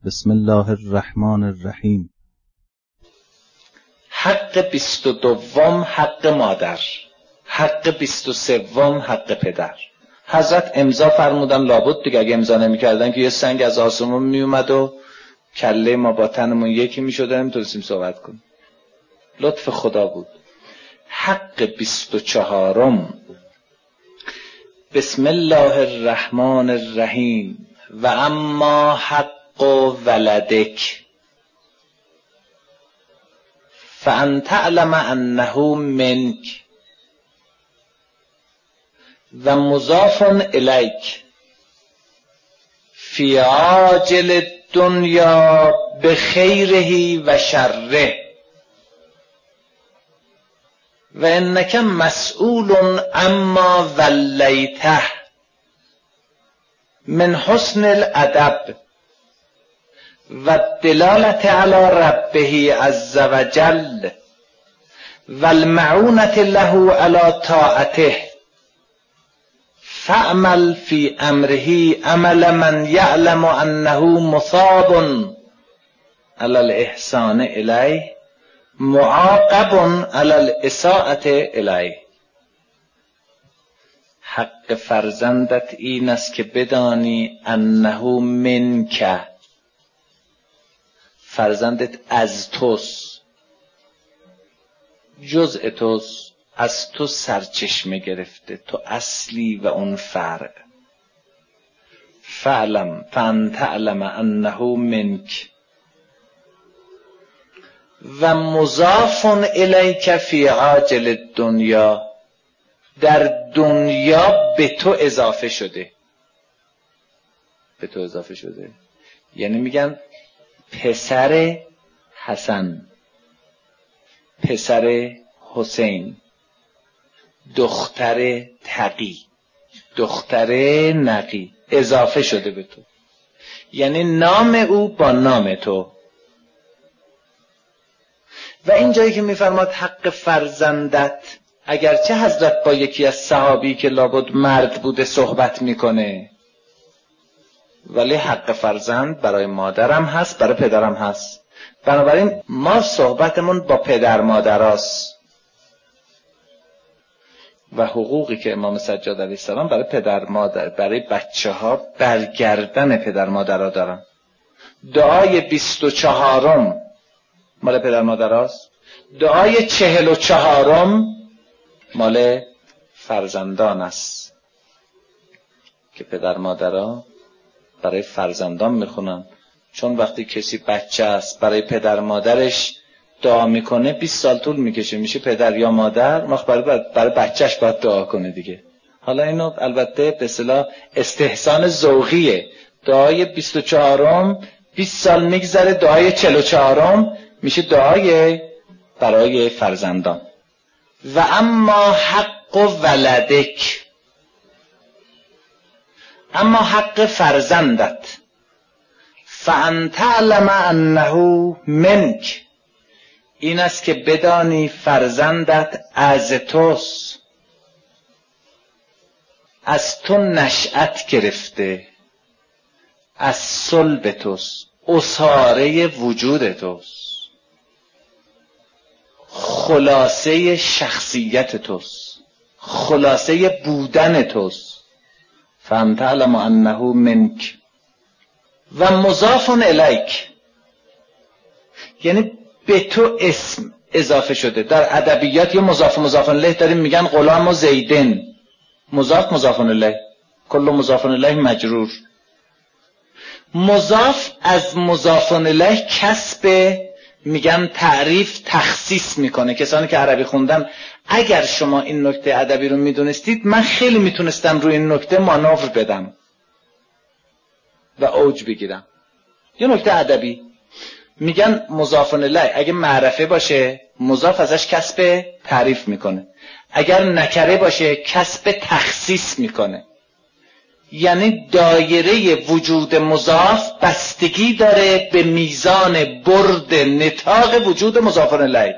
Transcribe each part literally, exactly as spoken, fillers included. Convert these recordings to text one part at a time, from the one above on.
بسم الله الرحمن الرحیم. حق بیست و دوم حق مادر، حق بیست و سوم حق پدر. حضرت امضا فرمودن، لابد دیگه اگه امضا نمی‌کردن که یه سنگ از آسمون میومد و کله ما با تنمون یکی میشد، نمیتونستیم صحبت کنیم. لطف خدا بود. حق بیست و چهارم، بسم الله الرحمن الرحیم. و اما حق ولدک فان تعلم انه منک و مضاف الیک فی عاجل الدنیا بخیره و شره و انک مسئول اما ولیته من حسن الادب و الدلالة علی ربه عز وجل و المعونة له علی طاعته فاعمل فی امره عمل من یعلم انه مثاب علی الاحسان الیه معاقب علی الاساءة الیه. حق فرزندت این است که بدانی انه منک، فرزندت از توست، جزء توست، از تو سرچشمه گرفته، تو اصلی و اون فرع. فعلم فان تعلم انه منک و مضاف الیک فی عاجل الدنیا، در دنیا به تو اضافه شده. به تو اضافه شده یعنی میگن پسر حسن، پسر حسین، دختر تقی، دختر نقی، اضافه شده به تو، یعنی نام او با نام تو. و این جایی که میفرماد حق فرزندت، اگرچه حضرت با یکی از صحابی که لابد مرد بوده صحبت میکنه، ولی حق فرزند برای مادرم هست، برای پدرم هست. بنابراین ما صحبتمون با پدر مادر هست و حقوقی که امام سجاد علیه السلام برای پدر مادر، برای بچه ها برگردن پدر مادر ها دارن. دعای بیست و چهارم مال پدر مادر هست، دعای چهل و چهارم مال فرزندان است که پدر مادرها برای فرزندان میخونن. چون وقتی کسی بچه است برای پدر مادرش دعا میکنه بیست سال طول میکشه، میشه پدر یا مادر، ما برای برای بچهش باید دعا کنه دیگه. حالا اینو البته به اصطلاح استحسان ذوقیه. دعای بیست و چهارم بیست سال میگذره، دعای چهل و چهارم میشه دعای برای فرزندان. و اما حق ولدک، اما حق فرزندت، فان تعلم انه منک، این است که بدانی فرزندت از توست، از تو نشأت گرفته، از صلب توست، اساره وجود توست، خلاصه شخصیت توست، خلاصه بودن توست. فهم تعلم انه منک و مضاف الیک، یعنی به تو اسم اضافه شده. در ادبیات یه مضاف مضاف الیه داریم، میگن غلام و زیدن، مضاف مضاف الیه، کل مضاف الیه مجرور. مضاف از مضاف الیه کسب، میگن تعریف تخصیص میکنه. کسانی که عربی خوندن، اگر شما این نکته ادبی رو میدونستید، من خیلی میتونستم روی این نکته مانور بدم و اوج بگیرم. یه نکته ادبی میگن مضاف الیه اگه معرفه باشه مضاف ازش کسب تعریف میکنه، اگر نکره باشه کسب تخصیص میکنه. یعنی دایره وجود مضاف بستگی داره به میزان برد نطاق وجود مضاف الیه.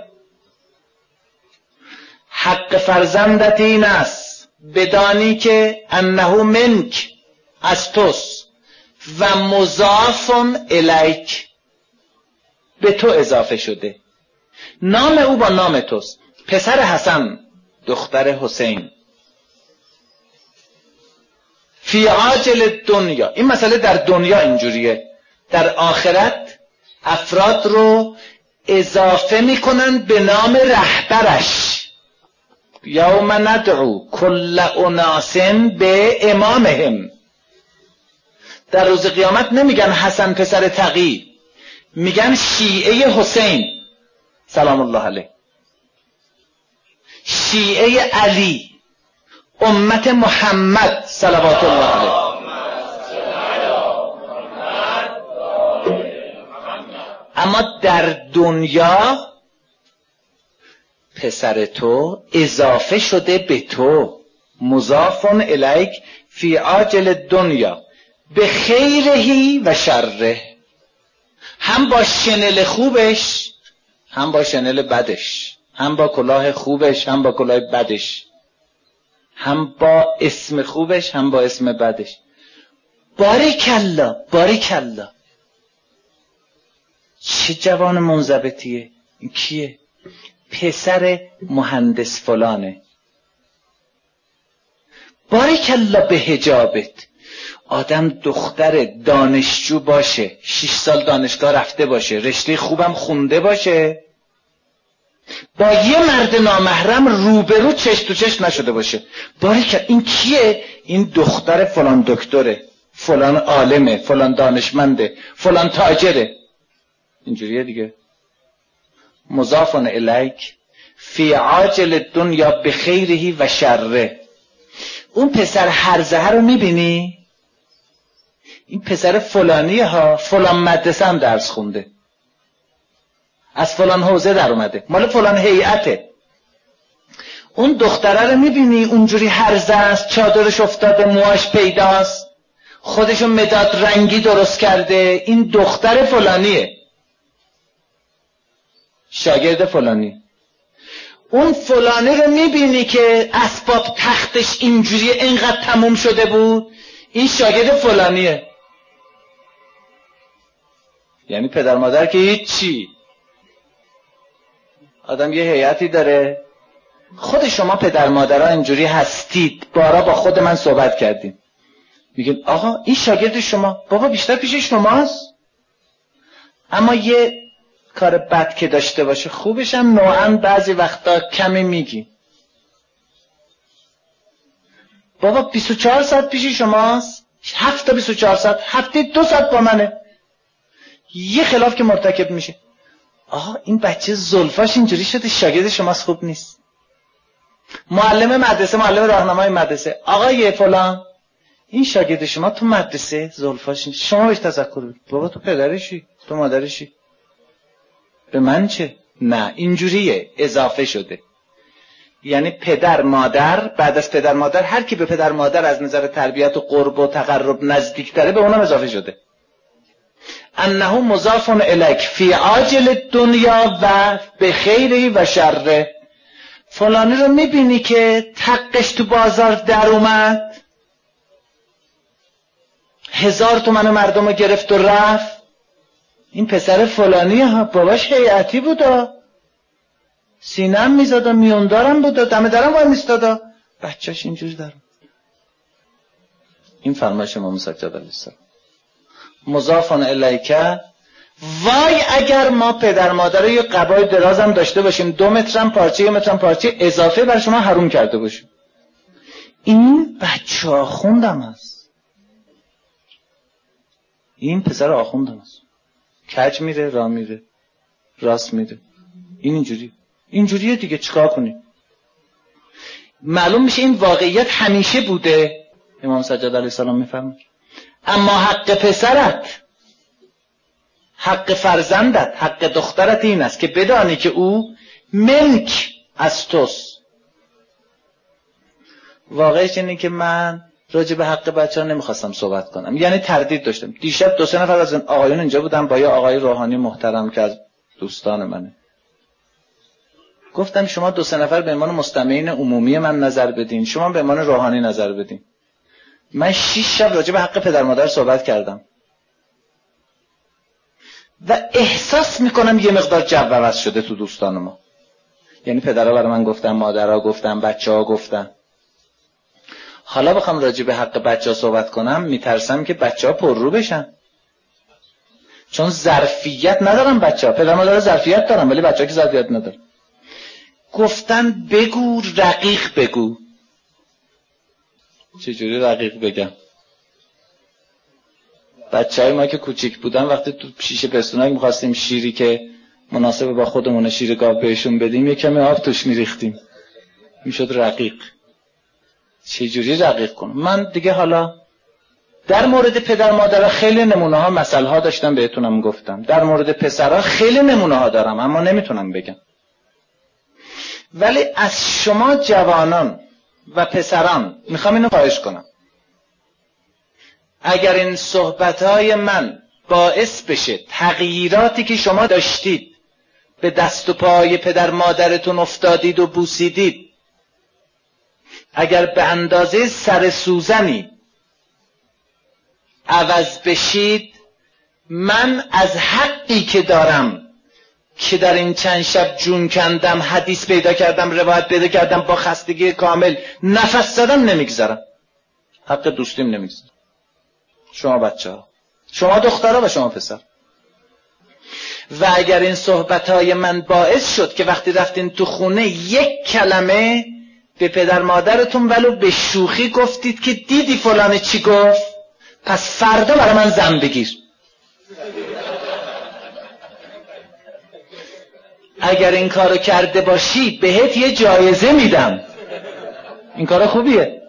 حق فرزندت این است بدانی که انه منک، از توست، و مضاف الیک، به تو اضافه شده. نام او با نام توست. پسر حسن، دختر حسین. فی عاجل دنیا، این مسئله در دنیا اینجوریه. در آخرت افراد رو اضافه میکنن به نام رهبرش. یوم ندعو کل اناس به امامهم. در روز قیامت نمیگن حسن پسر تقی، میگن شیعه حسین سلام الله علیه، شیعه علی، امت محمد صلوات الله علیه. اما در دنیا پسر تو اضافه شده به تو، مضاف الیک فی عاجل دنیا به خیرهی و شره، هم با شنل خوبش هم با شنل بدش، هم با کلاه خوبش هم با کلاه بدش، هم با اسم خوبش هم با اسم بدش. باریکالله باریکالله. چه جوان منضبطیه. این کیه؟ پسر مهندس فلانه. باریکالله به حجابت. آدم دختر دانشجو باشه، شش سال دانشگاه رفته باشه، رشته خوبم خونده باشه، با یه مرد نامحرم روبرو چشم تو چشم نشده باشه. باریکالله. این کیه؟ این دختر فلان دکتره، فلان عالمه، فلان دانشمنده، فلان تاجره. اینجوریه دیگه. مضاف الیک فی عاجل دنیا بخیره و شره. اون پسر هرزه رو میبینی؟ این پسر فلانیه ها، فلان مدرسه هم درس خونده، از فلان حوزه در اومده، مال فلان هیئته. اون دختره رو میبینی؟ اونجوری هرزه است، چادرش افتاده، موهاش پیداست، خودشو مداد رنگی درست کرده. این دختر فلانیه، شاگرد فلانی. اون فلانی رو میبینی که اسباب تختش اینجوری اینقدر تموم شده بود؟ این شاگرد فلانیه. یعنی پدر مادر که هیچی. آدم یه هیئتی داره. خود شما پدر مادرها اینجوری هستید. بارا با خود من صحبت کردیم، میگن آقا این شاگرد شما، بابا بیشتر پیش شماست. اما یه کار بد که داشته باشه، خوبش هم نوعاً بعضی وقتا کمی میگی. بابا بیست و چهار ساعت پیش شماست، هفته بیست و چهار ساعت، هفته دو ساعت با منه. یه خلاف که مرتکب میشه، آها این بچه زلفاش اینجوری شده، شاگرد شماست، خوب نیست. معلم مدرسه، معلم راهنمای مدرسه، آقای فلان این شاگرد شما تو مدرسه زلفاش، شما بهش تذکر بدید. بابا تو پدرشی، تو مادرشی، به من چه؟ نه، اینجوریه، اضافه شده. یعنی پدر مادر، بعد از پدر مادر هر کی به پدر مادر از نظر تربیت و قرب و تقرب نزدیک تره، به اونم اضافه شده. انه مضاف الیک فی عاجل دنیا و به خیره و شره. فلانی رو میبینی که تقش تو بازار در اومد، هزار تومن مردم رو گرفت و رفت، این پسر فلانیه ها، باباش هیئتی بودا، سینم میزادا، میوندارم بودا، دم درم وای میستادا، بچهش اینجور در. این فرمایش امام سجاد علیه السلام. مضاف الیک. وای اگر ما پدر مادر یه قبای درازم داشته باشیم، دو مترم پارچه، یه مترم پارچه اضافه بر شما حروم کرده باشیم. این بچه آخوندم هست، این پسر آخوندم هست، کج میره، راه میره، راست میره. این اینجوری اینجوریه دیگه، چیکار کنی؟ معلوم میشه این واقعیت همیشه بوده. امام سجاد علیه السلام میفهمه. اما حق پسرت، حق فرزندت، حق دخترت این است که بدانی که او ملک از توست. واقعش اینه که من راجع به حق بچه ها نمیخواستم صحبت کنم، یعنی تردید داشتم. دیشب دو سه نفر از آقایون اینجا بودن با یه آقای روحانی محترم که از دوستان منه. گفتم شما دو سه نفر به عنوان مستمعین عمومی من نظر بدین، شما به عنوان روحانی نظر بدین. من شش شب راجع به حق پدر مادر صحبت کردم. و احساس میکنم یه مقدار جو عوض شده تو دوستان ما. یعنی پدرها برای من گفتن، مادرها گفتن، بچه ها گفتن. حالا بخوام راجع به حق بچه ها صحبت کنم میترسم که بچه ها پر رو بشن، چون ظرفیت ندارن بچه ها. پدر مادر ظرفیت دارن ولی بچه ها که ظرفیت ندارن. گفتن بگو رقیق بگو. چجوری رقیق بگم؟ بچه های ما که کوچیک بودن وقتی تو شیشه پستونک میخواستیم شیری که مناسب با خودمون شیر گاو بهشون بدیم یه کمی آب توش میریختیم، میشد رقیق. چجوری رقیق کنم؟ من دیگه حالا در مورد پدر مادر خیلی نمونه ها مثل ها داشتم بهتونم گفتم، در مورد پسرها خیلی نمونه ها دارم اما نمیتونم بگم. ولی از شما جوانان و پسران میخوام اینو خواهش کنم، اگر این صحبتهای من باعث بشه تغییراتی که شما داشتید به دست و پای پدر مادرتون افتادید و بوسیدید، اگر به اندازه سر سوزنی عوض بشید، من از حقی که دارم که در این چند شب جون کندم، حدیث پیدا کردم، روایت پیدا کردم، با خستگی کامل نفس زدم، نمیگذارم. حق دوستیم نمیگذارم. شما بچه ها، شما دخترها و شما پسر. و اگر این صحبتهای من باعث شد که وقتی رفتین تو خونه یک کلمه به پدر مادرتون ولو به شوخی گفتید که دیدی فلانه چی گفت، پس فردا برای من زن بگیر. اگر این کارو کرده باشی بهت یه جایزه میدم. این کار خوبیه.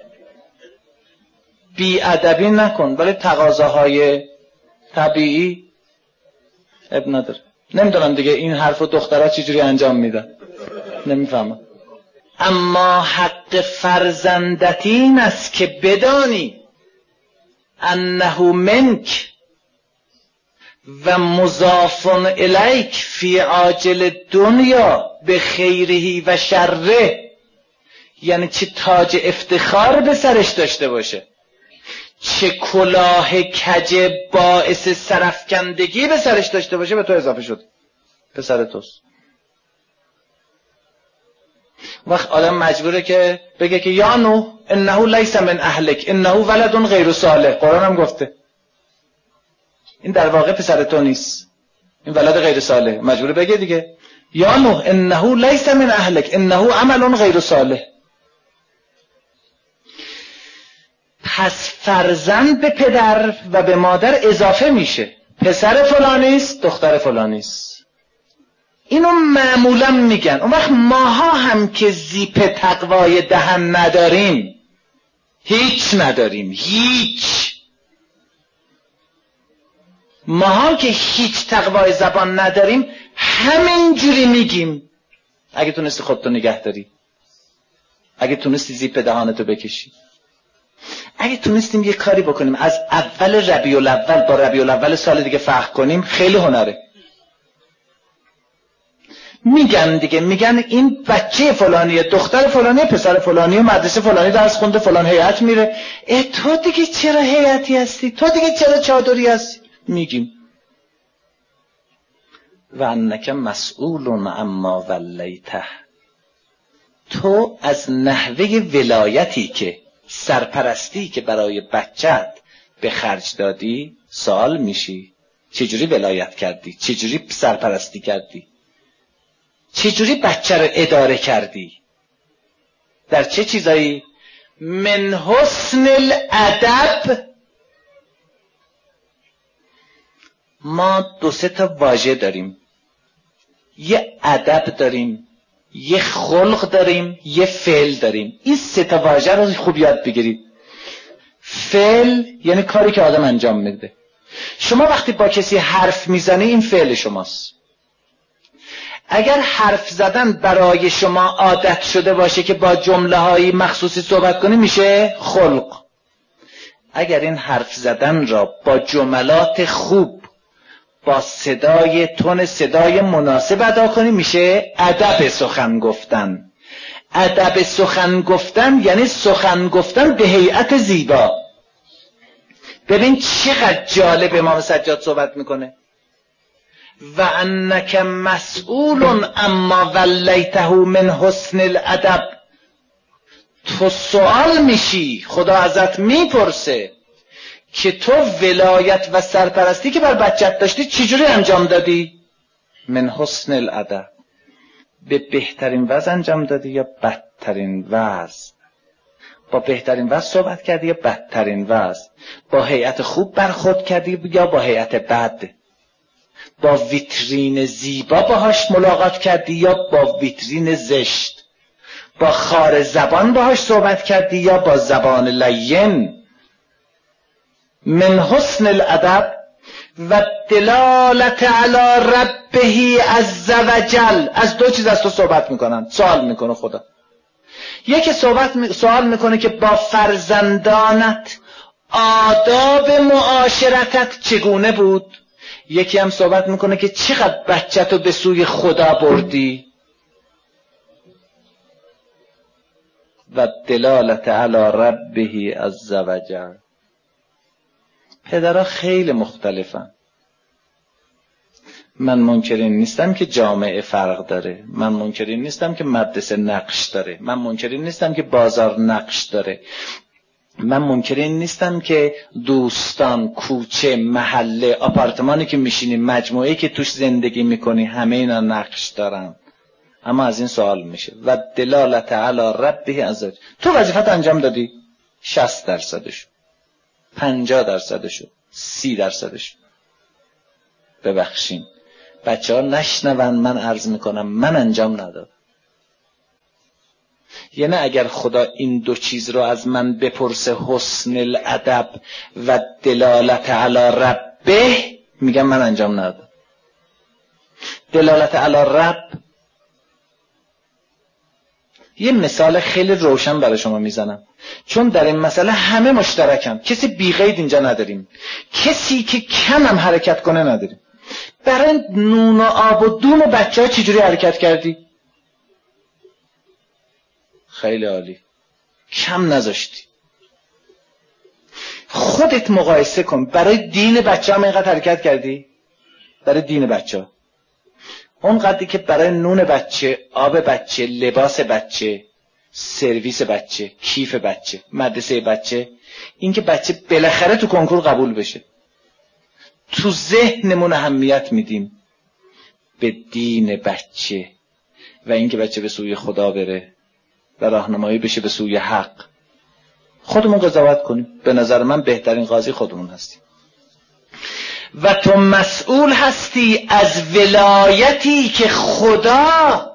بی ادبی نکن، ولی تقاضاهای طبیعی اب نداره. نمیدونم دیگه این حرفو دخترها چجوری انجام میدن، نمیفهمم. اما حق فرزندت این است که بدانی انه منک و مضاف الیک فی عاجل دنیا به خیره و شره. یعنی چه تاج افتخار به سرش داشته باشه، چه کلاه کج باعث سرفکندگی به سرش داشته باشه، به تو اضافه شد، پسر توست. وقت آدم مجبوره که بگه که یا نوح انه لیس من اهلک انه ولد غیر صالح. قرآن هم گفته این در واقع پسر تو نیست، این ولد غیر صالح. مجبوره بگه دیگه یا نوح انه لیس من اهلک انه عمل غیر صالح. پس فرزند به پدر و به مادر اضافه میشه، پسر فلانیست، دختر فلانیست. اینو معمولا میگن. اون وقت ماها هم که زیپ تقوای دهن نداریم، هیچ نداریم، هیچ. ماها که هیچ تقوای زبان نداریم همین جوری میگیم. اگه تونستی خودتو نگه داری، اگه تونستی زیپ دهانتو بکشی، اگه تونستیم یه کاری بکنیم از اول ربیع الاول با ربیع الاول سال دیگه فرق کنیم، خیلی هنره. میگن دیگه، میگن این بچه فلانیه، دختر فلانیه، پسر فلانیه، مدرسه فلانی درس خونده، فلان هیئت میره. اه تو دیگه چرا هیئتی هستی؟ تو دیگه چرا چادری هستی؟ میگیم و انک مسئول عما ولیته. تو از نحوه ولایتی که سرپرستی که برای بچت به خرج دادی سوال میشی. چجوری ولایت کردی؟ چجوری سرپرستی کردی؟ چجوری بچه رو اداره کردی؟ در چه چیزایی؟ من حسن الادب. ما دو سه تا واژه داریم، یه ادب داریم، یه خلق داریم، یه فعل داریم. این سه تا واژه رو خوب یاد بگیرید. فعل یعنی کاری که آدم انجام میده. شما وقتی با کسی حرف میزنی این فعل شماست. اگر حرف زدن برای شما عادت شده باشه که با جمله های مخصوصی صحبت کنی میشه خلق. اگر این حرف زدن را با جملات خوب، با صدای تون صدای مناسب ادا کنی میشه ادب سخن گفتن. ادب سخن گفتن یعنی سخن گفتن به هیئت زیبا. ببین چقدر جالب امام سجاد صحبت میکنه. و انک مسئول اما ولیته من حسن الادب. تو سوال میشی، خدا ازت میپرسه که تو ولایت و سرپرستی که بر بچت داشتی چجوری انجام دادی؟ من حسن الادب. به بهترین وضع انجام دادی یا بدترین وضع؟ با بهترین وضع صحبت کردی یا بدترین وضع؟ با هیئت خوب برخورد کردی یا با هیئت بد؟ با ویترین زیبا باهاش ملاقات کردی یا با ویترین زشت؟ با خار زبان باهاش صحبت کردی یا با زبان لین؟ من حسن الادب و دلالت علی ربه عز وجل. از دو چیز از تو صحبت میکنن، سوال میکنه خدا. یکی صحبت می... سوال میکنه که با فرزندانت آداب معاشرتت چگونه بود. یکی هم صحبت میکنه که چقدر بچه‌تو به سوی خدا بردی. و دلالت علی ربه عز وجل. پدرها خیلی مختلفن. من منکرین نیستم که جامعه فرق داره، من منکرین نیستم که مدرسه نقش داره، من منکرین نیستم که بازار نقش داره، من منکرین نیستم که دوستان، کوچه، محله، آپارتمانی که میشینی، مجموعه‌ای که توش زندگی میکنی، همه اینا نقش دارن. اما از این سوال میشه و دلالت علی ربه عز وجل. تو وظیفت انجام دادی؟ شصت درصدشو، پنجاه درصدشو، سی درصدشو. ببخشین بچه ها نشنون من عرض میکنم من انجام ندادم. یعنی اگر خدا این دو چیز رو از من بپرسه، حسن الادب و دلالت علی ربه، میگم من انجام ندادم. دلالت علی رب، یه مثال خیلی روشن برای شما میزنم چون در این مسئله همه مشترکن، کسی بی‌قید اینجا نداریم، کسی که کم هم حرکت کنه نداریم. برای نون و آب و دون بچه ها چجوری حرکت کردی؟ خیلی عالی، کم نذاشتی. خودت مقایسه کن، برای دین بچه هم اینقدر حرکت کردی؟ برای دین بچه ها اون قدری که برای نون بچه، آب بچه، لباس بچه، سرویس بچه، کیف بچه، مدرسه بچه، این که بچه بالاخره تو کنکور قبول بشه. تو ذهنمون اهمیت میدیم به دین بچه و اینکه بچه به سوی خدا بره و راهنمایی بشه به سوی حق. خودمون قضاوت کنیم. به نظر من بهترین قاضی خودمون هستیم. و تو مسئول هستی از ولایتی که خدا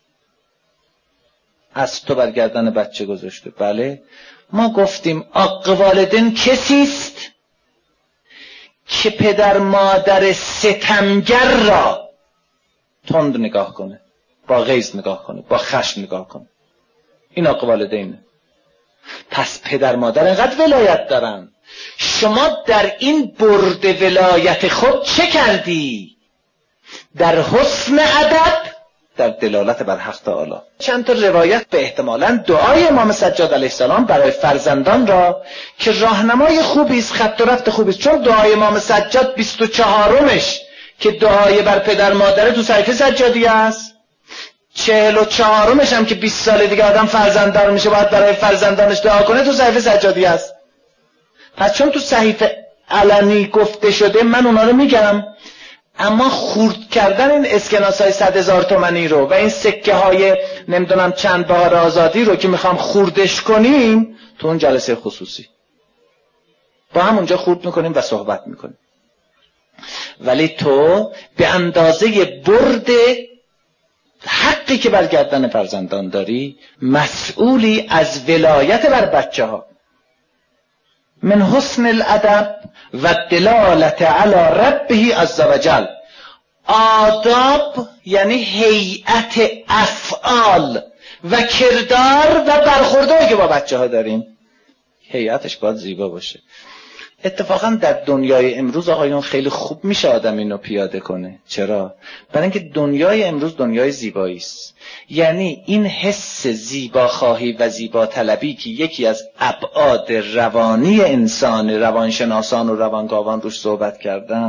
از تو برگردن بچه گذاشته. بله ما گفتیم حق والدین کسیست که پدر مادر ستمگر را تند نگاه کنه، با غیظ نگاه کنه، با خشم نگاه کنه. این حق والدینه. پس پدر مادر اینقدر ولایت دارن، شما در این برد ولایت خود چه کردی؟ در حسن ادب، در دلالت بر حق تعالی. چند تا روایت به احتمالاً دعای امام سجاد علیه السلام برای فرزندان را که راهنمای خوبی است، خط و رفت خوبی است. چون دعای امام سجاد بیست و چهارمش که دعای بر پدر مادر تو صحیفه سجادی است، چهل و چهارمش هم که بیست سال دیگه آدم فرزنددار میشه باید برای فرزندانش دعا کنه تو صحیفه سجادی است. پس چون تو صحیفه علنی گفته شده من اونا رو میگم، اما خورد کردن این اسکناس های صد هزار تومنی رو و این سکه های نمیدونم چند بهار آزادی رو که میخوام خوردش کنیم تو اون جلسه خصوصی با هم اونجا خورد میکنیم و صحبت میکنیم. ولی تو به اندازه برد حقی که بر گردن فرزندان داری مسئولی از ولایت بر بچه ها. من حسن الادب و دلالت علی ربه عز وجل. آداب یعنی هیئت افعال و کردار و برخوردهایی که با بچه ها داریم، هیئتش باید زیبا باشه. اتفاقا در دنیای امروز آقایون خیلی خوب میشه آدم اینو پیاده کنه. چرا؟ برای اینکه دنیای امروز دنیای زیبایی است. یعنی این حس زیباخواهی و زیبا طلبی که یکی از ابعاد روانی انسان، روانشناسان و روانکاوان روش صحبت کردن،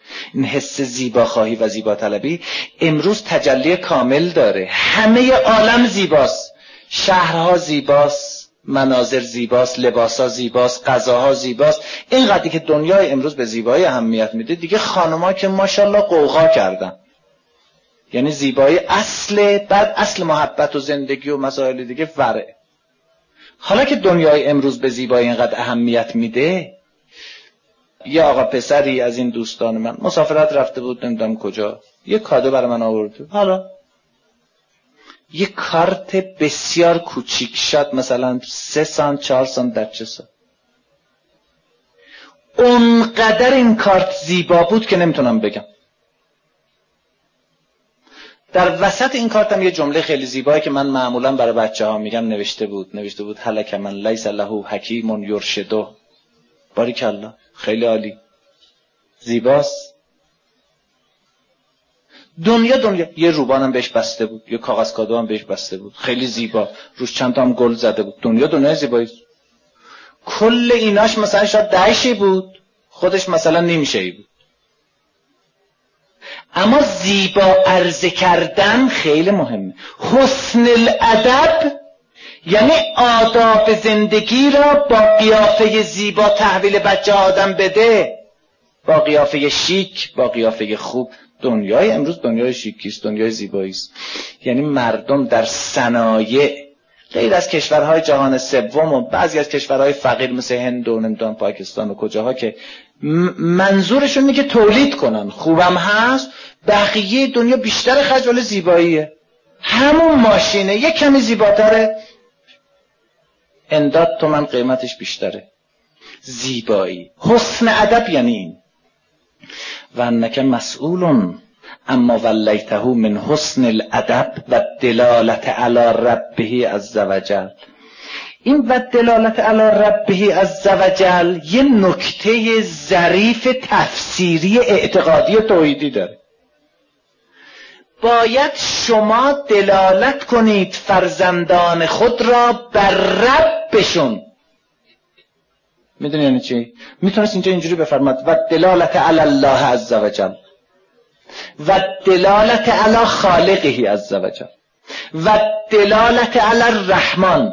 این حس زیباخواهی و زیبا طلبی امروز تجلی کامل داره. همه عالم زیباست، شهرها زیباست، مناظر زیباست، لباسها زیباست، غذاها زیباست. اینقدری که دنیای امروز به زیبایی اهمیت میده، دیگه خانم‌ها که ماشاءالله قوقا کردن. یعنی زیبایی اصل، بعد اصل محبت و زندگی و مسائل دیگه فرع. حالا که دنیای امروز به زیبایی اینقدر اهمیت میده، یه آقا پسری از این دوستان من مسافرت رفته بود نمیدونم کجا، یه کادو برای من آورده. حالا یه کارت بسیار کوچیک شد، مثلا سه سانت چهار سانت در چه سانت، اونقدر این کارت زیبا بود که نمیتونم بگم. در وسط این کارتم یه جمله خیلی زیبایی که من معمولا برای بچه ها میگم نوشته بود نوشته بود هلک من لیس له حکیم یرشده. باریکالله، خیلی عالی، زیباست. دنیا دنیا یه روبانم بهش بسته بود، یه کاغذ کادو هم بهش بسته بود، خیلی زیبا، روش چند تا هم گل زده بود. دنیا دنیای زیبایی. کل ایناش مثلا شاید دهشی بود، خودش مثلا نیمشه‌ای بود. اما زیبا عرضه کردن خیلی مهمه. حسن الادب یعنی آداب زندگی را با قیافه زیبا تحویل بچه آدم بده، با قیافه شیک، با قیافه خوب. دنیای امروز دنیای شیکیست، دنیای زیباییست. یعنی مردم در صنایع غیر از کشورهای جهان سوم و بعضی از کشورهای فقیر مثل هند و نمیدونم پاکستان و کجاها که منظورشون اینه که تولید کنن، خوبم هست، بقیه دنیا بیشتر خرج ولی زیباییه. همون ماشینه یک کمی زیباتره، انداد تومن قیمتش بیشتره. زیبایی، حسن ادب یعنی این. و انک مسئولون اما ولیته من حسن الادب و دلالت علی ربه عز وجل. این و دلالت علی ربه عز وجل یه نکته ظریف تفسیری اعتقادی توحیدی داره. باید شما دلالت کنید فرزندان خود را بر ربشون. میدونی یعنی چی؟ میتونست اینجا اینجوری بفرماد و دلالت علی الله عز وجل و دلالت علی خالقه عز وجل و دلالت علی الرحمن.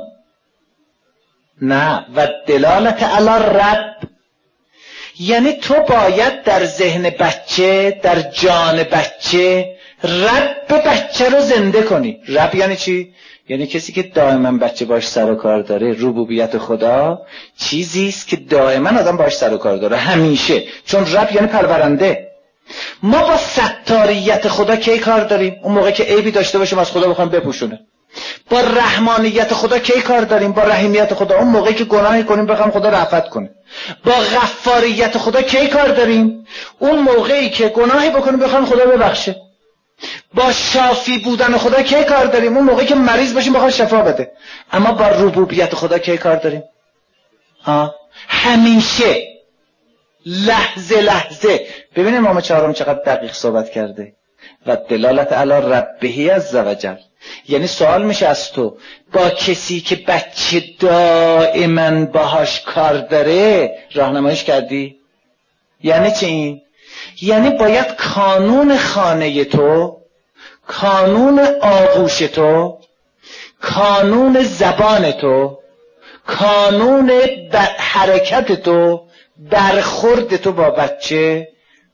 نه، و دلالت علی رب. یعنی تو باید در ذهن بچه، در جان بچه، رب بچه رو زنده کنی. رب یعنی چی؟ یعنی کسی که دائما بچه باش سر و کار داره. ربوبیت خدا چیزی است که دائما آدم باش سر و کار داره، همیشه. چون رب یعنی پرورنده. ما با ستاریت خدا کی کار داریم؟ اون موقع که عیبی داشته باشیم از خدا بخوایم بپوشونه. با رحمانیت خدا کی کار داریم؟ با رحیمیت خدا اون موقعی که گناهی کنیم بخوایم خدا رحمت کنه. با غفاریت خدا کی کار داریم؟ اون موقعی که گناهی بکنیم بخوایم خدا ببخشه. با شافی بودن خدا کی کار داریم؟ اون موقعی که مریض باشیم بخوایم شفا بده. اما با ربوبیت خدا کی کار داریم؟ ها، همیشه، لحظه لحظه. ببینید امام چهارم چقدر دقیق صحبت کرده. و دلالت علی ربه عز وجل. یعنی سوال میشه از تو، با کسی که بچه دائما باهاش کار داره راهنماییش کردی؟ یعنی چه این؟ یعنی باید کانون خانه تو، کانون آغوش تو، کانون زبان تو، کانون حرکت تو، برخورد تو با بچه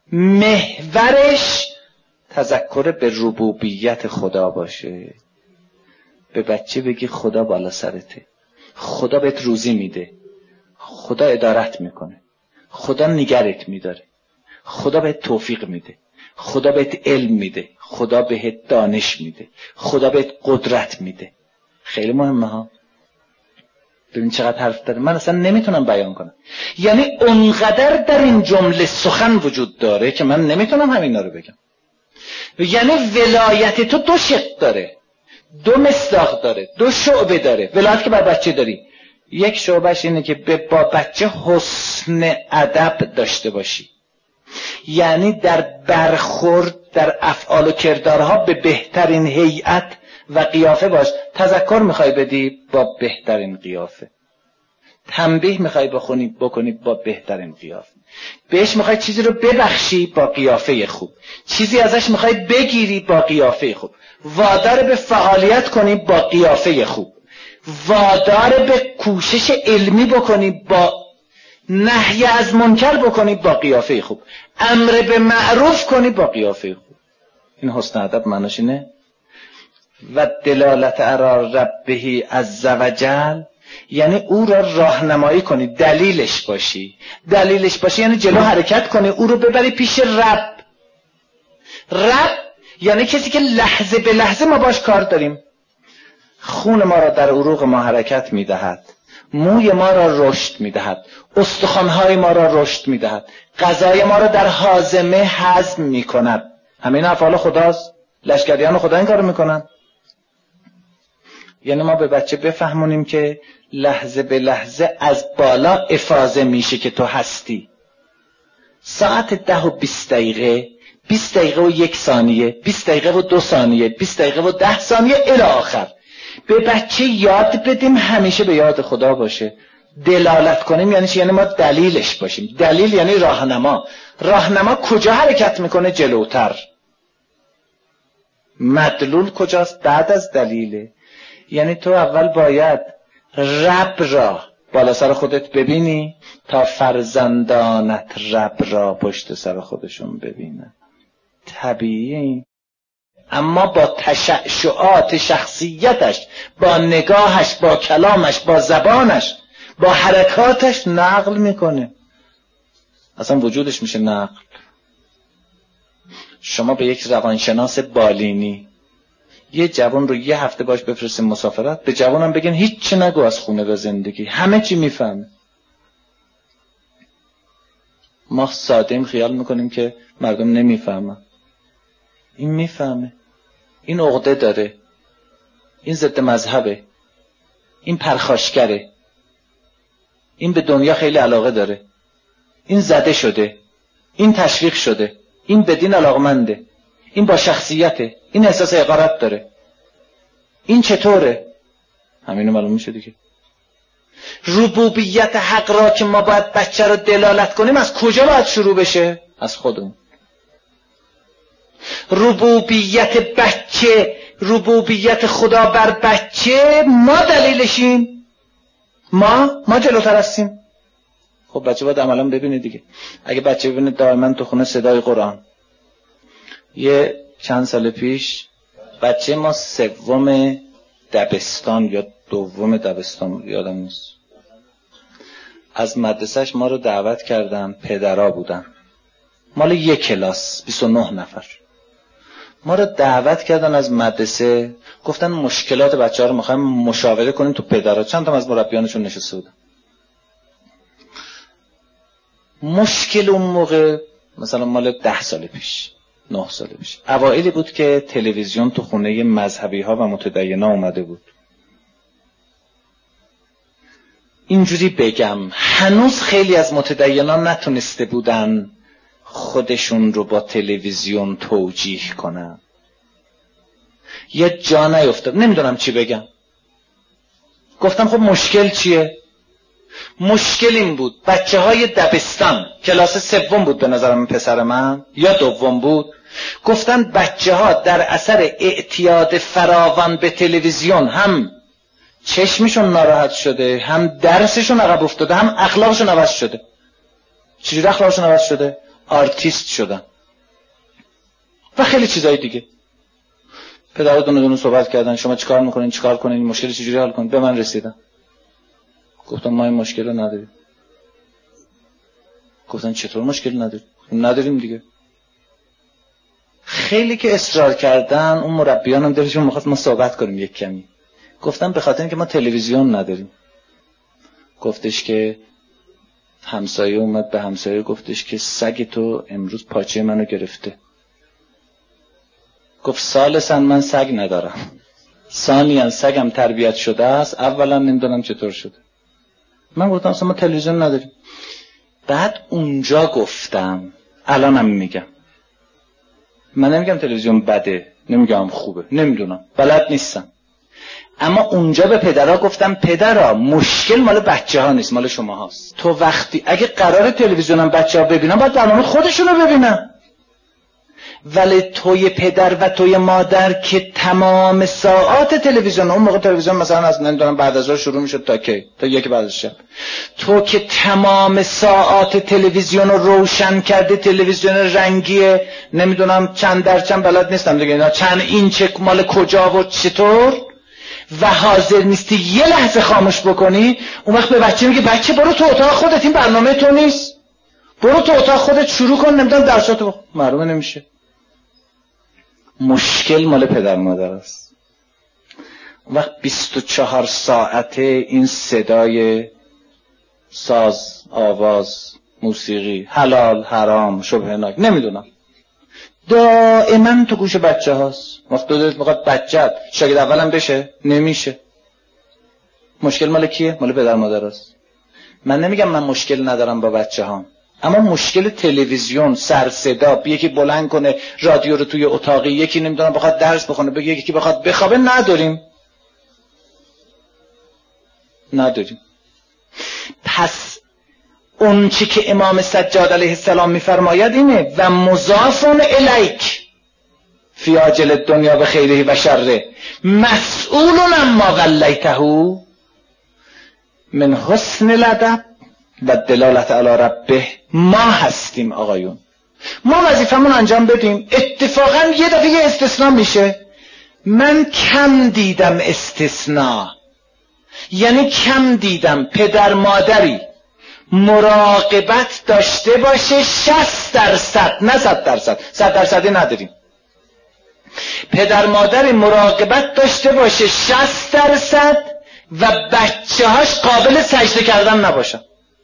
محورش تذکر به ربوبیت خدا باشه. به بچه بگی خدا بالا سرته، خدا بهت روزی میده، خدا ادارت میکنه، خدا نگرت میداره، خدا بهت توفیق میده، خدا بهت علم میده، خدا بهت دانش میده، خدا بهت قدرت میده. خیلی مهمه ها. ببین چقدر حرف داره، من اصلا نمیتونم بیان کنم. یعنی اونقدر در این جمله سخن وجود داره که من نمیتونم همینا رو بگم. یعنی ولایت تو دو شق داره، دو مصداق داره، دو شعبه داره. ولایت که بر بچه داری، یک شعبهش اینه که با بچه حسن ادب داشته باشی. یعنی در برخورد، در افعال و کردارها به بهترین هیئت و قیافه باش. تذکر میخوای بدی با بهترین قیافه، تنبیه میخوای بخونی بکنی با بهترین قیافه. بهش میخوای چیزی رو ببخشی با قیافه خوب. چیزی ازش میخوای بگیری با قیافه خوب. وادار به فعالیت کنی با قیافه خوب. وادار به کوشش علمی بکنی با نهی از منکر بکنی با قیافه خوب. امر به معروف کنی با قیافه خوب. این حسن ادب معناش اینه. و دلالت علی ربه عز وجل یعنی او را راهنمایی کنی، دلیلش باشی. دلیلش باشی یعنی جلو حرکت کنی، او رو ببری پیش رب. رب یعنی کسی که لحظه به لحظه ما باش کار داریم. خون ما را در عروق ما حرکت میدهد، موی ما را رشد میدهد، استخوان‌های ما را رشد میدهد، غذای ما را در هاضمه هضم میکند. همین افعال خداست. لشکریان خدا این کارو میکنن. یعنی ما به بچه بفهمونیم که لحظه به لحظه از بالا افاضه میشه که تو هستی. ساعت ده و بیست دقیقه، بیست دقیقه و یک ثانیه، بیست دقیقه و دو ثانیه، بیست دقیقه و ده ثانیه الی آخر. به بچه یاد بدیم همیشه به یاد خدا باشه. دلالت کنیم یعنی چی؟ یعنی ما دلیلش باشیم. دلیل یعنی راهنما. راهنما کجا حرکت میکنه؟ جلوتر. مدلول کجاست؟ بعد از دلیله. یعنی تو اول باید رب را بالا سر خودت ببینی تا فرزندانت رب را پشت سر خودشون ببینن. طبیعی. اما با تشعشعات شخصیتش، با نگاهش، با کلامش، با زبانش، با حرکاتش نقل میکنه. اصلا وجودش میشه نقل. شما به یک روانشناس بالینی یه جوان رو یه هفته باش بفرستین مسافرت، به جوانم بگین هیچ چی نگو از خونه و زندگی، همه چی میفهمه. ما ساده‌ایم خیال میکنیم که مردم نمیفهمن. این میفهمه. این عقده داره. این ضد مذهبه. این پرخاشگره. این به دنیا خیلی علاقه داره. این زده شده. این تشویق شده. این به دین علاقمنده. این با شخصیته. این احساس حقارت داره. این چطوره؟ همینو معلوم میشه دیگه. ربوبیت حق را که ما باید بچه رو دلالت کنیم از کجا باید شروع بشه؟ از خودمون. ربوبیت بچه، ربوبیت خدا بر بچه ما دلیلشیم. ما ما جلوتر هستیم. خب بچه باید عملا ببینه دیگه. اگه بچه ببینه دائما تو خونه صدای قرآن. یه چند سال پیش بچه ما سوم دبستان یا دوم دبستان یادم نیست، از مدرسهش ما رو دعوت کردن. پدرها بودن، مال یک کلاس، بیست و نه نفر. ما رو دعوت کردن از مدرسه، گفتن مشکلات بچه ها رو میخوایم مشاوره کنیم تو پدرها. چند تا از مربیانشون نشسته بودن. مشکل اون موقع مثلا مال ده سال پیش، نه سال پیش، اوائلی بود که تلویزیون تو خونه مذهبی ها و متدینا اومده بود. اینجوری بگم هنوز خیلی از متدینان نتونسته بودن خودشون رو با تلویزیون توجیه کنن. یه جا نیفتاد. نمیدونم چی بگم. گفتم خب مشکل چیه؟ مشکل این بود بچه های دبستان، کلاس سوم بود به نظرم پسر من یا دوم بود، گفتن بچه ها در اثر اعتیاد فراوان به تلویزیون هم چشمشون ناراحت شده، هم درسشون عقب افتاده، هم اخلاقشون عوض شده. چجوری اخلاقشون عوض شده؟ آرتیست شدن و خیلی چیزای دیگه. پدرها دونه دونه صحبت کردن. شما چیکار میکنین؟ چیکار کنین؟ مشکل چجوری حل کنین؟ به من رسیدن. گفتم ما این مشکل رو نداریم. گفتن چطور مشکل نداریم؟ نداریم دیگه. خیلی که اصرار کردن، اون مربیان هم دلشون میخواست ما صحبت کنیم یک کمی. گفتم به خاطر اینکه ما تلویزیون نداریم. گفتش که همسایه اومد به همسایه گفتش که سگ تو امروز پاچه منو گرفته. گفت سالسن من سگ ندارم، ثانیاً سگم تربیت شده است، اولا نمیدونم چطور شده. من گفتم اصلا ما تلویزیون نداریم. بعد اونجا گفتم، الانم میگم، من نمیگم تلویزیون بده، نمیگم خوبه، نمیدونم، بلد نیستم، اما اونجا به پدرها گفتم پدرها مشکل مال بچه ها نیست، مال شما هاست. تو وقتی اگه قرار تلویزیونم بچه ها ببینن باید برنامه خودشونو ببینن، ولی توی پدر و توی مادر که تمام ساعات تلویزیون، اون موقع تلویزیون مثلا از نمیدونم بعد از ظهر شروع میشد تا کی؟ تا یکی بعد از شب. تو که تمام ساعات تلویزیون رو روشن کرده، تلویزیون رنگیه نمیدونم چند در چند بلد نیستم دیگه اینا چند اینچ مال کجا و چطور، و حاضر نیستی یه لحظه خاموش بکنی، اون وقت به بچه میگه بچه برو تو اتاق خودت، این برنامه تو نیست، برو تو اتاق خودت شروع کن نمیدونم درساتو. معلومه نمیشه. مشکل مال پدر مادر است. اون وقت بیست و چهار ساعته این صدای ساز، آواز، موسیقی، حلال، حرام، شبهناک، نمیدونم، دائما تو گوش بچه هاست. وقت دو دلت میخواد بچت شاگرد اولم بشه، نمیشه. مشکل مال کیه؟ مال پدر مادر است. من نمیگم من مشکل ندارم با بچه هام، اما مشکل تلویزیون، سر صدا، یکی بلند کنه رادیو رو توی اتاقی، یکی نمیدونم بخواد درس بخونه، بگه یکی بخواد بخوابه، نداریم نداریم. پس اون چی که امام سجاد علیه السلام میفرماید اینه و مضافون الیک فی عاجل الدنیا بخیره و شره مسئولون اما ولیته من حسن الادب و دلالت علی ربه. ما هستیم آقایون، ما وظیفمون انجام بدیم. اتفاقا یه دفعه یه استثناء میشه. من کم دیدم استثناء، یعنی کم دیدم پدر مادری مراقبت داشته باشه شصت درصد، نه صد درصد، صد درصدی نداریم. پدر مادری مراقبت داشته باشه شصت درصد و بچه هاش قابل سجده کردن نباشن.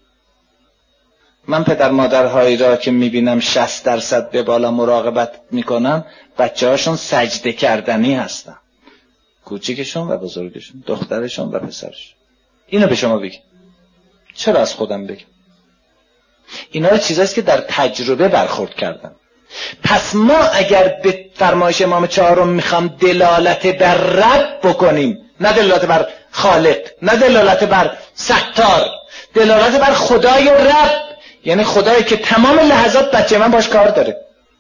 من پدر مادرهایی را که میبینم شصت درصد به بالا مراقبت میکنن، بچه هاشون سجده کردنی هستن، کوچیکشون و بزرگشون، دخترشون و پسرشون. اینو به شما بگم، چرا از خودم بگم؟ اینا رو چیزاییست که در تجربه برخورد کردم. پس ما اگر به فرمایش امام چهارم میخوام دلالت بر رب بکنیم، نه دلالت بر خالق، نه دلالت بر ستار، دلالت بر خدای رب، یعنی خدایی که تمام لحظات بچه من باش کار داره،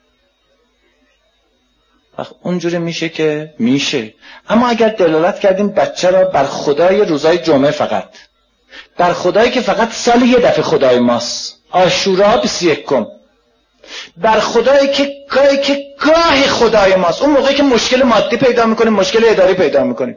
وقت اونجوری میشه که میشه. اما اگر دلالت کردیم بچه را بر خدای روزای جمعه فقط، بر خدایی که فقط سال یه دفعه خدای ماست، عاشورا بیست و یکم، بر خدایی که گاهی که گاه خدای ماست، اون موقعی که مشکل مادی پیدا میکنیم، مشکل اداری پیدا میکنیم،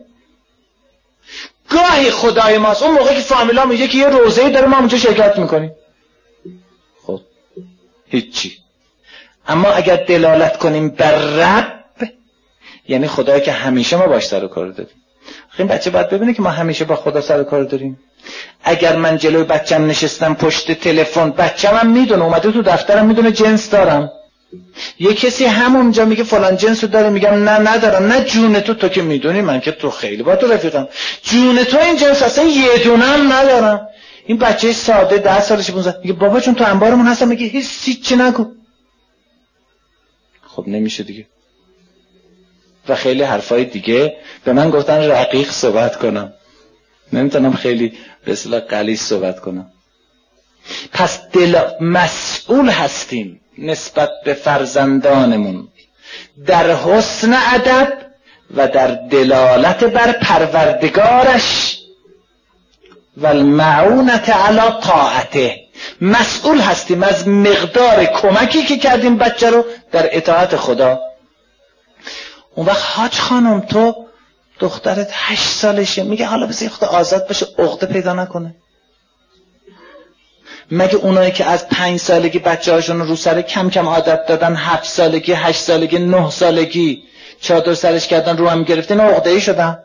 گاهی خدای ماست، اون موقعی که فامیلا میگه که یه روزه‌ای داره ما اونجا شرکت میکنیم، خب هیچی. اما اگر دلالت کنیم بر رب، یعنی خدایی که همیشه ما باش سر و کار داریم. این بچه باید ببینه که ما همیشه با خدا سر و کار داریم. اگر من جلوی بچم نشستم پشت تلفن، بچم هم میدونه، اومده تو دفترم میدونه جنس دارم، یه کسی همونجا میگه فلان جنس رو داره، میگم نه ندارم، نه جون تو، تو که میدونی من که تو خیلی با تو رفیقم، جون تو این جنس اصلا یه دونه هم ندارم. این بچه ساده ده سالشه پونزده میگه بابا چون تو انبارمون هستم، میگه هیچ چی نگو. خب نمیشه دیگه. و خیلی حرفای دیگه به من گفتن رقیق صحبت کنم، نمیتونم خیلی به اصطلاح غلیظ صحبت کنم. پس دل مسئول هستیم نسبت به فرزندانمون در حسن ادب و در دلالت بر پروردگارش و المعونت علی طاعته. مسئول هستیم از مقدار کمکی که کردیم بچه رو در اطاعت خدا. اون وقت حاج خانم تو دخترت هشت سالشه، میگه حالا بذاری خدا آزاد بشه، عقده پیدا نکنه. مگه اونایی که از پنج سالگی بچه هاشون رو سر کم کم عادت دادن، هفت سالگی، هشت سالگی، نه سالگی چادر سرش کردن، رو هم گرفتین، عقده ای شدن؟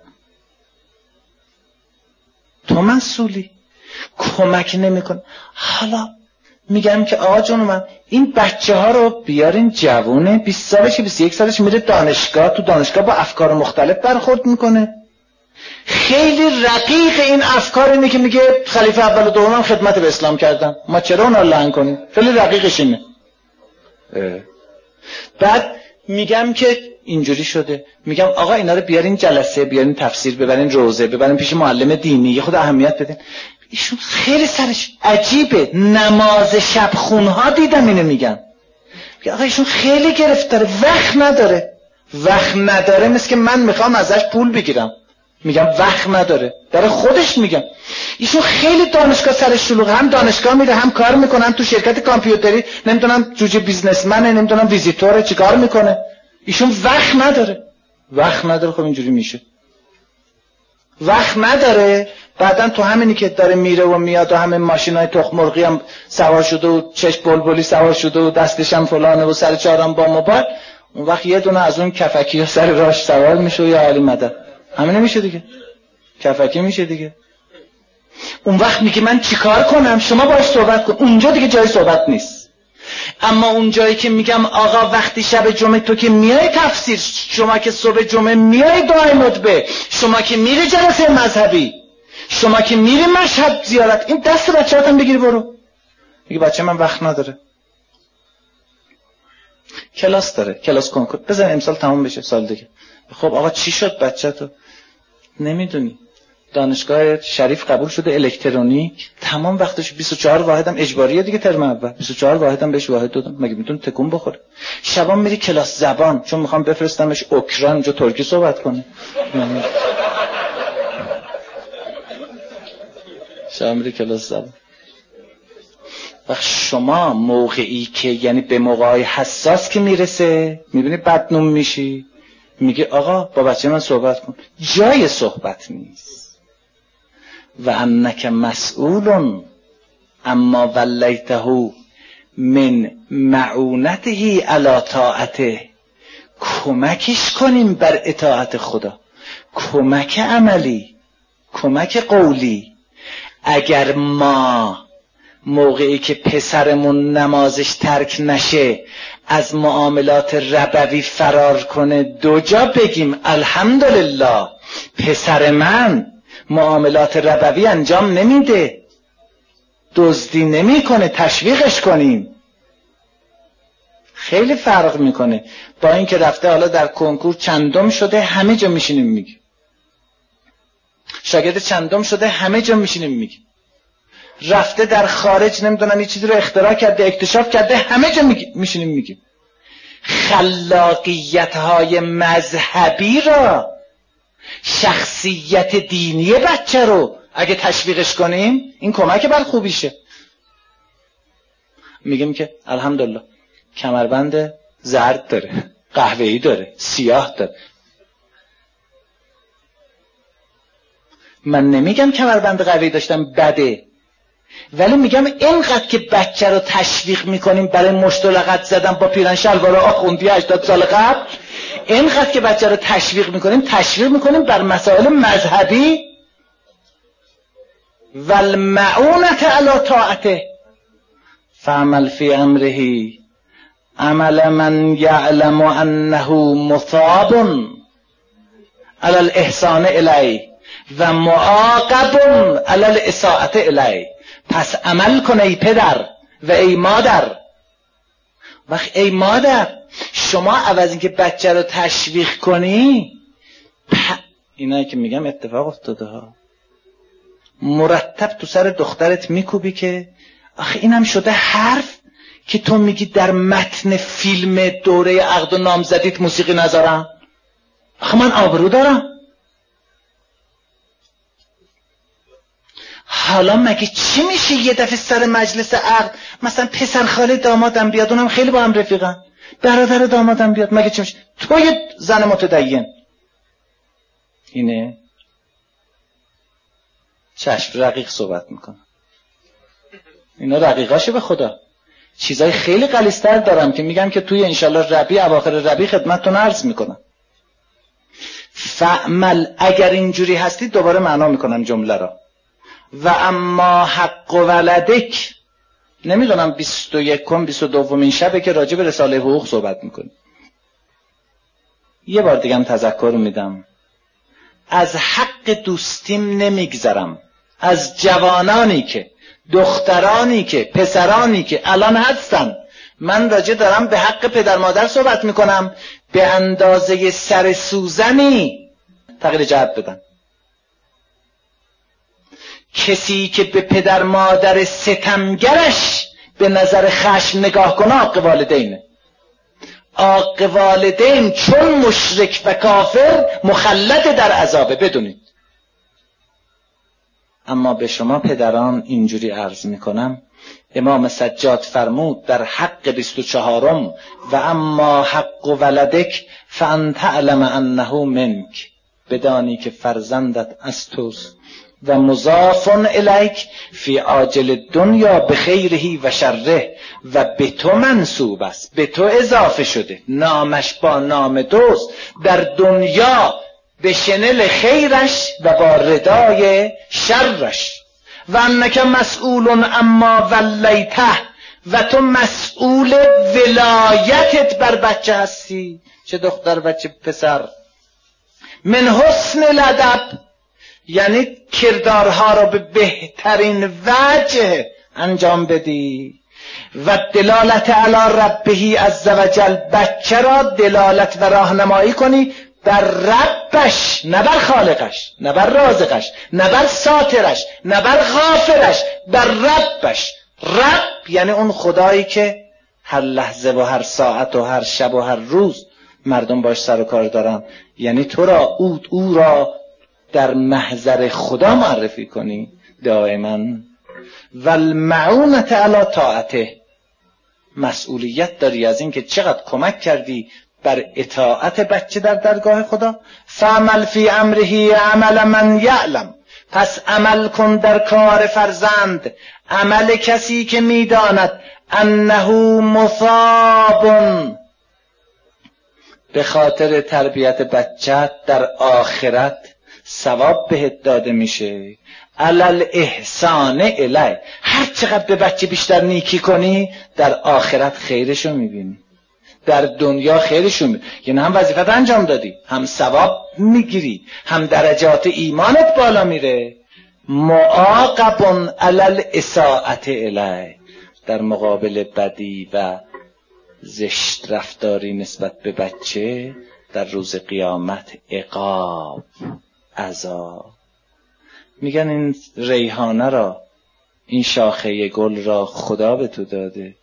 تو مسئولی، کمک نمیکن. حالا میگم که آقا جون من این بچه ها رو بیارین، جوونه، بیست سالش بیست و یک سالش میره دانشگاه، تو دانشگاه با افکار مختلف برخورد میکنه. خیلی رقیق این افکار اینه که میگه خلیفه اول و دوم خدمت به اسلام کردن، ما چرا اونا رو لعن کنیم؟ خیلی رقیقش اینه. بعد میگم که اینجوری شده، میگم آقا اینا رو بیارین جلسه، بیارین تفسیر، ببرین روزه، ببرین پیش معلم دینی، یه خود اهمیت بدین. ایشون خیلی سرش عجیبه، نماز شب خونها دیدم اینو میگن. میگه آقا ایشون خیلی گرفتاره، وقت نداره. وقت نداره مثل که من میخوام ازش پول بگیرم. میگم وقت نداره، برای خودش میگم. ایشون خیلی دانشگاه سرش شلوغه، هم دانشگاه میره، هم کار میکنه، هم تو شرکت کامپیوتری، نمیدونم جوجه بیزنسمنه، نمیدونم ویزیتوره، چیکار میکنه. ایشون وقت نداره. وقت نداره. خب اینجوری میشه. وقت نداره. بعدن تو همینی که داره میره و میاد و همه ماشینای تخم مرغی هم سوار شده و چشم بلبلی سوار شده و دستش هم فلانه و سر چهارم با موبایل، اون وقت یه دونه از اون کفکی ها سر راهش سوار میشه و یا علی مدد. همین میشه دیگه. کفکی میشه دیگه. اون وقت میگه من چیکار کنم؟ شما باهاش صحبت کن. اونجا دیگه جای صحبت نیست. اما اون جایی که میگم آقا وقتی شب جمعه تو که میای تفسیر، شما که صبح جمعه میای دعای مطبع، شما که میری جلسه مذهبی، شما که میری مشهد زیارت، این دست بچه‌هاتم بگیری برو. میگه بچه من وقت نداره. کلاس داره، کلاس کنکور. بزن امسال تموم بشه، سال دیگه. خب آقا چی شد بچه‌تو؟ نمیدونی. دانشگاه شریف قبول شده الکترونیک، تمام وقتش بیست و چهار واحدم اجباریه دیگه، ترم اول بیست و چهار واحدم بهش واحد دادم. مگه میتونه تکون بخوره؟ شبا میری کلاس زبان، چون میخوام بفرستمش اوکراین اونجا ترکی صحبت کنه. شبا میری کلاس زبان. وقت شما موقعی که یعنی به موقعی حساس که میرسه، میبینی بدنوم میشی، میگه آقا با بچه من صحبت کن. جای صحبت نیست. و انک مسئول اما ولیته من معونته علی طاعته. کمکش کنیم بر اطاعت خدا، کمک عملی، کمک قولی. اگر ما موقعی که پسرمون نمازش ترک نشه از معاملات ربوی فرار کنه، دو جا بگیم الحمدلله پسر من معاملات ربوی انجام نمیده، دزدی نمی کنه، تشویقش کنیم. خیلی فرق میکنه با این که رفته حالا در کنکور چندم شده همه جا میشینیم میگیم، شاگرد چندم شده همه جا میشینیم میگیم، رفته در خارج نمیدونم یه چیزی رو اختراع کرده، اکتشاف کرده، همه جا میشینیم میگیم. خلاقیت های مذهبی را، شخصیت دینی بچه رو اگه تشویقش کنیم، این کمک بر خوبیشه. میگیم که الحمدلله کمربند زرد داره، قهوه‌ای داره، سیاه داره. من نمیگم کمربند قهوه‌ای داشتم بده، ولی میگم اینقدر که بچه رو تشویق میکنیم برای مشت و لغت زدن با پیرن شلوار آخوندی هشتاد سال قبل، اینقدر که بچه رو تشویق میکنیم تشویق میکنیم بر مسائل مذهبی. والمعونة علی طاعته فعمل فی امره عمل من یعلم انه مثاب علی الاحسان الیه و معاقب علی الاساءة الیه. پس عمل کن ای پدر و ای مادر. وقت ای مادر شما عوض این که بچه رو تشویق کنی، اینایی که میگم اتفاق افتاده ها، مرتب تو سر دخترت میکوبی که آخه اینم شده حرف که تو میگی در متن فیلم دوره عقد و نامزدیت موسیقی نذارم. آخه من آبرو دارم. حالا مگه چی میشه یه دفعه سر مجلس عقد مثلا پسر خاله دامادم بیاد، اونم خیلی با هم رفیقن، برادر دامادم بیاد، مگه چی میشه؟ تو یه زن متدین اینه چشم رقیق صحبت میکنه، اینا رقیقاشه به خدا. چیزای خیلی غلیظ‌تر دارم که میگم که توی انشالله ربیع اواخر ربیع خدمتتون عرض میکنم. فعمل، اگر اینجوری هستی دوباره معنا میکنم جمله را. و اما حق ولدک، نمیدونم بیست و یکم بیست و دومین شبه که راجع به رساله حقوق صحبت میکنیم. یه بار دیگه هم تذکر میدم، از حق دوستیم نمیگذرم. از جوانانی که، دخترانی که، پسرانی که الان هستن من راجع دارم به حق پدر مادر صحبت میکنم، به اندازه سر سوزنی تغییر جهت بدن. کسی که به پدر مادر ستمگرش به نظر خشم نگاه کنه عاق والدینه. عاق والدین چون مشرک و کافر مخلد در عذابه، بدونید. اما به شما پدران اینجوری عرض میکنم، امام سجاد فرمود در حق بیست و چهارم و اما حق ولدک فان تعلم انه منک، بدانی که فرزندت از توست و مضاف الیک فی عاجل دنیا بخیره و شره، و به تو منصوب است، به تو اضافه شده، نامش با نام دوست در دنیا به شنل خیرش و با ردای شرش. و انک مسئول اما ولیته، و تو مسئول ولایتت بر بچه هستی، چه دختر و چه پسر. من حسن الادب، یعنی کردارها را به بهترین وجه انجام بدی. و دلالت علی ربه عز وجل، بچه را دلالت و راهنمایی کنی بر ربش، نه بر خالقش، نه بر رازقش، نه بر ساترش، نه بر غافرش، بر ربش. رب یعنی اون خدایی که هر لحظه و هر ساعت و هر شب و هر روز مردم باش سر و کار دارن. یعنی تو را او, او را در محضر خدا معرفی کنی دائما. و المعونت علی طاعته، مسئولیت داری از این که چقدر کمک کردی بر اطاعت بچه در درگاه خدا. فعمل فی امره عمل من یعلم، پس عمل کن در کار فرزند عمل کسی که میداند انه مثاب، به خاطر تربیت بچه در آخرت ثواب بهت داده میشه. علل احسان الی، هر چقدر به بچه بیشتر نیکی کنی در آخرت خیرشو میبینی، در دنیا خیرشو میبینی. یعنی هم وظیفت انجام دادی، هم ثواب میگیری، هم درجات ایمانت بالا میره. معاقب علل اساءت الی، در مقابل بدی و زشت رفتاری نسبت به بچه در روز قیامت عقاب، عذاب. میگن این ریحانه را، این شاخه گل را خدا به تو داده،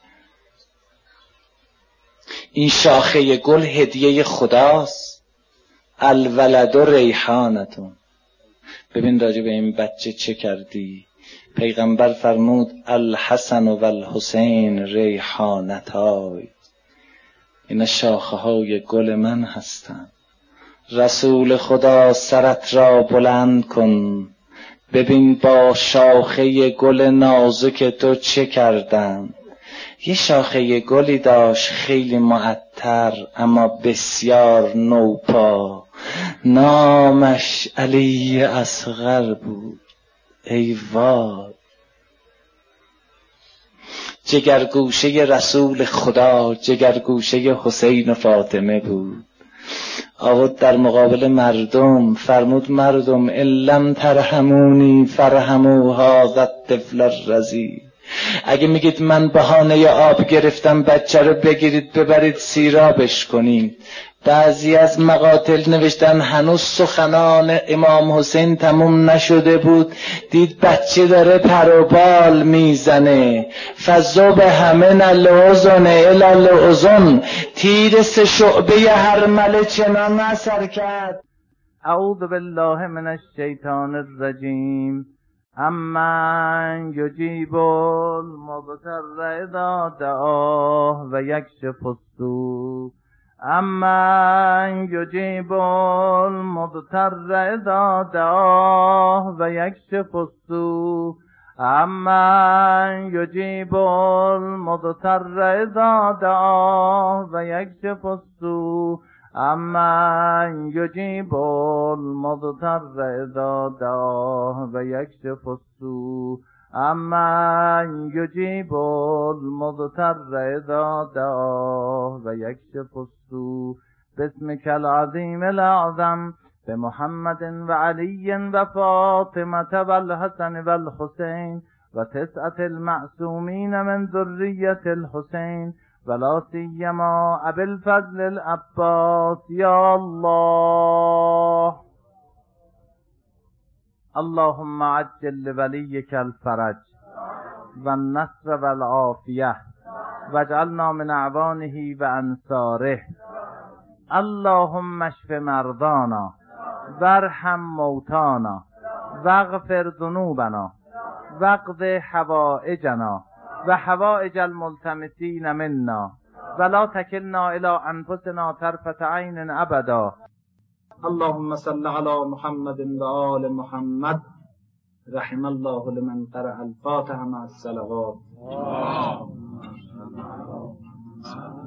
این شاخه گل هدیه خداست. الولد ریحانتون، ببین راجع به این بچه چه کردی. پیغمبر فرمود الحسن و الحسین ریحانتای، این شاخه های گل من هستند. رسول خدا سرت را بلند کن، ببین با شاخه گل نازک تو چه کردن. یه شاخه گلی داشت خیلی معطر اما بسیار نوپا، نامش علی اصغر بود. ای وای، جگرگوشه رسول خدا جگرگوشه حسین و فاطمه بود. آورد در مقابل مردم فرمود مردم ان لم ترحمونی فرحموا هذا الطفل الرضیع، اگه میگید من بهانه آب گرفتم بچه رو بگیرید ببرید سیرابش کنید. بعضی از مقاتل نوشتن هنوز سخنان امام حسین تموم نشده بود، دید بچه داره پر و بال میزنه. فذبح من الاذن الی الاذن، تیر سه شعبه هر مله چنان اثر کرد. اعوذ بالله من الشیطان الرجیم. امن یجیب المضطر اذا دعاه و یکشف السوء، امن یجیب المضطر اذا دعاه و یکشف السوء، امن یجیب المضطر اذا دعاه و یکشف السوء، امن یجیب المضطر اذا دعاه و یکشف السوء، امن یجیب المضطر اذا دعاه و یکشف السوء. باسمک العظیم الاعظم بمحمد و علی و فاطمة و الحسن و الحسین و تسعة المعصومین من ذریة الحسین ولا سیما ابی الفضل العباس یا الله. اللهم عجل لولیک الفرج و النصر و العافیه واجعلنا من اعوانه و انصاره. اللهم اشف مرضانا وارحم موتانا واغفر ذنوبنا واقض حوائجنا و حوائج الملتمسین منا ولا تکلنا الى انفسنا طرفة عین ابدا. اللهم صل علی محمد و آل محمد. رحم الله لمن قرأ الفاتحه مع الصلوات.